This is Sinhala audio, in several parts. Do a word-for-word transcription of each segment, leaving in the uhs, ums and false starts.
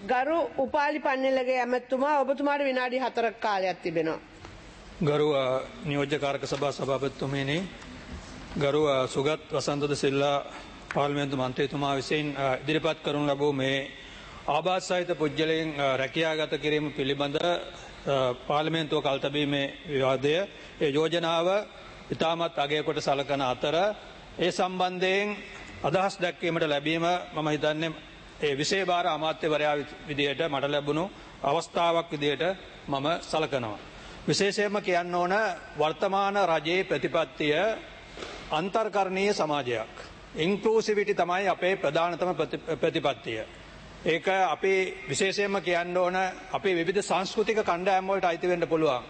ගරු උපාලි පන්නේලගේ ඇමතුමා ඔබතුමාට විනාඩි හතරක් කාලයක් තිබෙනවා. ගරු නියෝජ්‍ය කාරක සභා සභාපතිතුමනි, ගරු සුගත් වසන්තද සිල්ලා පාර්ලිමේන්තු මන්ත්‍රීතුමා විසින් ඉදිරිපත් කරනු ලැබූ මේ ආබාධ සහිත පුද්ගලයන් රැකියාගත කිරීම පිළිබඳ පාර්ලිමේන්තුව කල් තැබීමේ විවාදය ඒ යෝජනාව ඉතාමත් අගය කොට සලකන අතර ඒ සම්බන්ධයෙන් අදහස් දැක්වීමට ලැබීම මම හිතන්නේ ඒ විෂය භාර අමාත්‍යවරයා විදියට මට ලැබුණු අවස්ථාවක් විදියට මම සලකනවා. විශේෂයෙන්ම කියන්න ඕන වර්තමාන රජයේ ප්‍රතිපත්තිය අන්තර්කරණීය සමාජයක්. ඉන්ක්ලූසිවිටි තමයි අපේ ප්‍රධානතම ප්‍රතිපත්තිය. ඒක අපි විශේෂයෙන්ම කියන්න ඕන අපේ විවිධ සංස්කෘතික කණ්ඩායම් වලට අයිති වෙන්න පුළුවන්.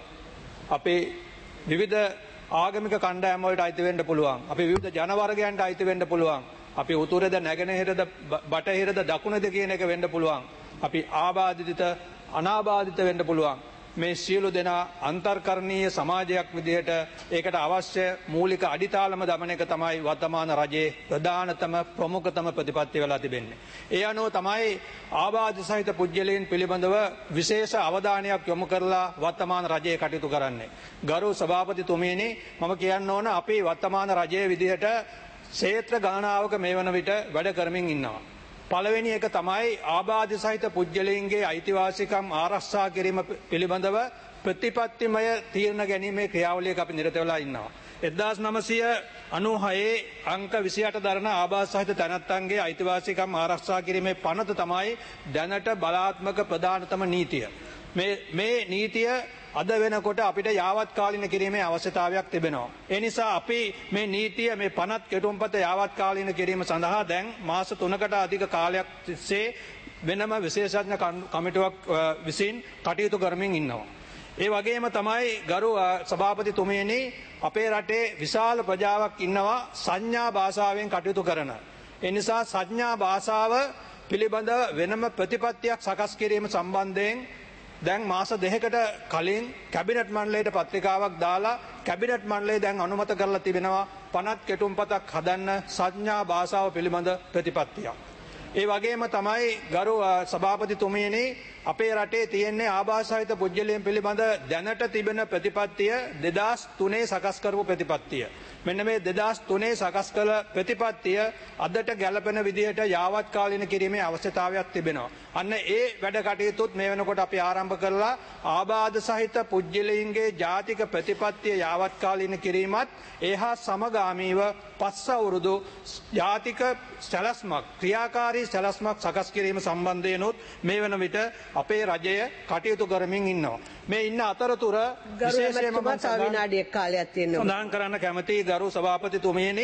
අපේ විවිධ ආගමික කණ්ඩායම් වලට අයිති වෙන්න පුළුවන්. අපි විවිධ ජන වර්ගයන්ට අයිති වෙන්න පුළුවන්. අපි උතුරේද නැගෙනහිරද බටහිරද දකුණේද කියන එක වෙන්න පුළුවන්. අපි ආබාධිත අනාබාධිත වෙන්න පුළුවන්. මේ සියලු දෙනා අන්තර්කරණීය සමාජයක් විදිහට ඒකට අවශ්‍ය මූලික අඩිතාලම දමන එක තමයි වර්තමාන රජයේ ප්‍රධානතම ප්‍රමුඛතම ප්‍රතිපත්තිය වෙලා තිබෙන්නේ. ඒ අනුව තමයි ආබාධ සහිත පුද්ගලයන් පිළිබඳව විශේෂ අවධානයක් යොමු කරලා වර්තමාන රජයේ කටයුතු කරන්නේ. ගරු සභාපතිතුමනි, මම කියන්න ඕන අපි වර්තමාන රජයේ විදිහට ක්ෂේත්‍ර ගණනාවක මේ වන විට වැඩ කරමින් ඉන්නවා. පළවෙනි එක තමයි ආබාධ සහිත පුද්ගලයන්ගේ අයිතිවාසිකම් ආරක්ෂා කිරීම පිළිබඳව ප්‍රතිපත්තිමය තීරණ ගැනීමේ ක්‍රියාවලියක අපි නිරත වෙලා ඉන්නවා. එක්දාස් නවසිය අනූහයේ අංක විසිඅට දරන ආබාධ සහිත තැනැත්තන්ගේ අයිතිවාසිකම් ආරක්ෂා කිරීමේ පනත තමයි දැනට බලාත්මක ප්‍රධානතම නීතිය. මේ මේ නීතිය අද වෙනකොට අපිට යාවත්කාලින කිරීමේ අවශ්‍යතාවයක් තිබෙනවා. ඒ නිසා අපි මේ නීතිය මේ පනත් කෙටුම්පත යාවත්කාලින කිරීම සඳහා දැන් මාස තුනකට අධික කාලයක් තිස්සේ වෙනම විශේෂඥ කමිටුවක් විසින් කටයුතු කරමින් ඉන්නවා. ඒ වගේම තමයි ගරු සභාපතිතුමනි, අපේ රටේ විශාල ප්‍රජාවක් ඉන්නවා සංඥා භාෂාවෙන් කටයුතු කරන. ඒ නිසා සංඥා භාෂාව පිළිබඳ වෙනම ප්‍රතිපත්තියක් සකස් කිරීම සම්බන්ධයෙන් දැන් මාස දෙකකට කලින් කැබිනට් මණ්ඩලයට පත්‍රිකාවක් දාලා කැබිනට් මණ්ඩලය දැන් අනුමත කරලා තිබෙනවා පනත් කෙටුම්පතක් හදන්න සංඥා භාෂාව පිළිබඳ ප්‍රතිපත්තියක්. ඒ වගේම තමයි ගරු සභාපතිතුමනි, අපේ රටේ තියෙන්නේ ආබාධ සහිත පුද්ගලයන් පිළිබඳ දැනට තිබෙන ප්‍රතිපත්තිය දෙදාස් තුනේ සකස් කරපු ප්‍රතිපත්තිය. මෙන්න මේ දෙදාස් තුනේ සකස් කළ ප්‍රතිපත්තිය අදට ගැලපෙන විදිහට යාවත්කාලින කිරීමේ අවශ්‍යතාවයක් තිබෙනවා. අන්න ඒ වැඩ කටයුතුත් මේ වෙනකොට අපි ආරම්භ කරලා ආබාධ සහිත පුද්ගලයන්ගේ ජාතික ප්‍රතිපත්තිය යාවත්කාලින කිරීමත් ඒහා සමගාමීව පස් අවුරුදු ජාතික සැලැස්මක් ක්‍රියාකාරී සැලැස්මක් සකස් කිරීම සම්බන්ධයෙන්ුත් මේ වන විට අපේ රජය කටයුතු කරමින් ඉන්නවා. මේ ඉන්න අතරතුර විශේෂයෙන්ම විනාඩියක් කාලයක් තියෙනවා. සඳහන් කරන්න කැමති ගරු සභාපතිතුමනි,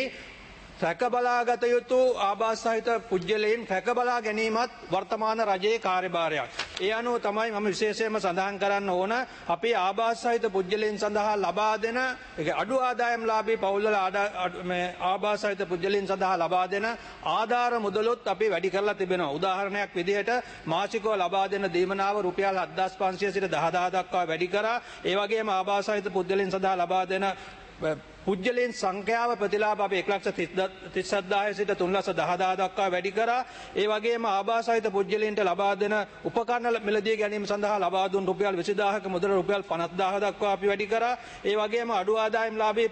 රැකබලාගත යුතු ආබාධ සහිත පුද්ගලයන් රැකබලා ගැනීමත් වර්තමාන රජයේ කාර්යභාරයක්. ඒ අනුව තමයි මම විශේෂයෙන්ම සඳහන් කරන්න ඕන අපි ආබාධ සහිත පුද්ගලයන් සඳහා ලබා දෙන අඩු ආදායම්ලාභී පවුල්වල ආබාධ සහිත පුද්ගලයන් සඳහා ලබා දෙන ආධාර මුදලුත් අපි වැඩි කරලා තිබෙනවා. උදාහරණයක් විදිහට මාසිකව ලබා දෙන දීමනාව රුපියල් හත්දාස් පන්සිය සිට දහදාහ දක්වා වැඩි කරා. ඒ වගේම ආබාධ සහිත පුද්ගලයන් සඳහා ලබා දෙන පුද්ගලයන් සංඛ්‍යාව ප්‍රතිලාභ අපි එක ලක්ෂ තිස් හදාරය සිට තුන් ලක්ෂ දහදාහ දක්වා වැඩි කරා. ඒ වගේම ආබාධ සහිත පුද්ගලයන්ට ලබා දෙන උපකරණ මිලදී ගැනීම සඳහා ලබා දුන් රුපියල් විසිදාහක මුදල රුපියල් පනස්දාහ දක්වා අපි වැඩි කරා. ඒ වගේම අඩු ආදායම්ලාභී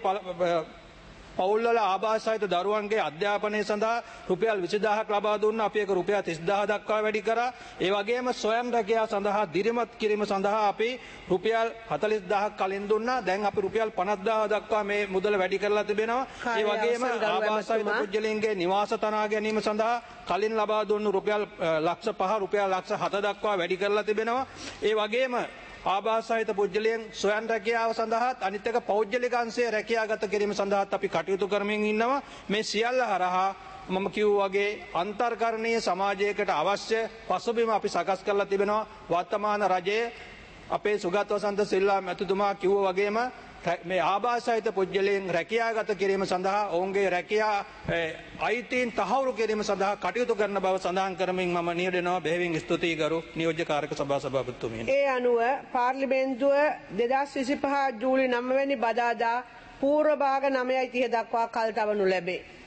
පවුල්වල ආබාධ සහිත දරුවන්ගේ අධ්‍යාපනය සඳහා රුපියල් විසිදාහක් ලබා දුන්න අපි ඒක රුපියල් තිස්දාහ දක්වා වැඩි කරා. ඒ වගේම ස්වයං රැකියාව සඳහා දිරිමත් කිරීම සඳහා අපි රුපියල් හතළිස්දාහක් කලින් දුන්නා. දැන් අපි රුපියල් පනස්දාහ දක්වා මේ මුදල වැඩි කරලා තිබෙනවා. ඒ වගේම ආබාධ සහිත පුද්ගලයන්ගේ නිවාස තනා ගැනීම සඳහා කලින් ලබා දුන්නු රුපියල් ලක්ෂ පහ රුපියල් ලක්ෂ හත දක්වා වැඩි කරලා තිබෙනවා. ඒ වගේම ආබාධ සහිත පුද්ගලයන් ස්වයං රැකියාව සඳහාත් අනිත් එක පෞද්ගලික අංශයේ රැකියාගත කිරීම සඳහාත් අපි කටයුතු කරමින් ඉන්නවා. මේ සියල්ල හරහා මම කිව්වා වගේ අන්තර්කරණීය සමාජයකට අවශ්‍ය පසුබිම අපි සකස් කරලා තිබෙනවා. වර්තමාන රජයේ අපේ සුගත් වසන්ත සිල්වා මැතිතුමා කිව්වා වගේම මේ ආබාධ සහිත පුද්ගලයන් රැකියාගත කිරීම සඳහා ඔවුන්ගේ රැකියා අයිතීන් තහවුරු කිරීම සඳහා කටයුතු කරන බව සඳහන් කරමින් මම නියැලෙනවා. බෙහෙවින් ස්තුතියි ගරු නියෝජ්‍ය කාරක සභා සභාපතිතුමියනි. ඒ අනුව පාර්ලිමේන්තුව දෙදාස් විසිපහ ජූලි නවවැනි බදාදා පූර්ව භාග නවයයි තිහ දක්වා කල් තවනු ලැබේ.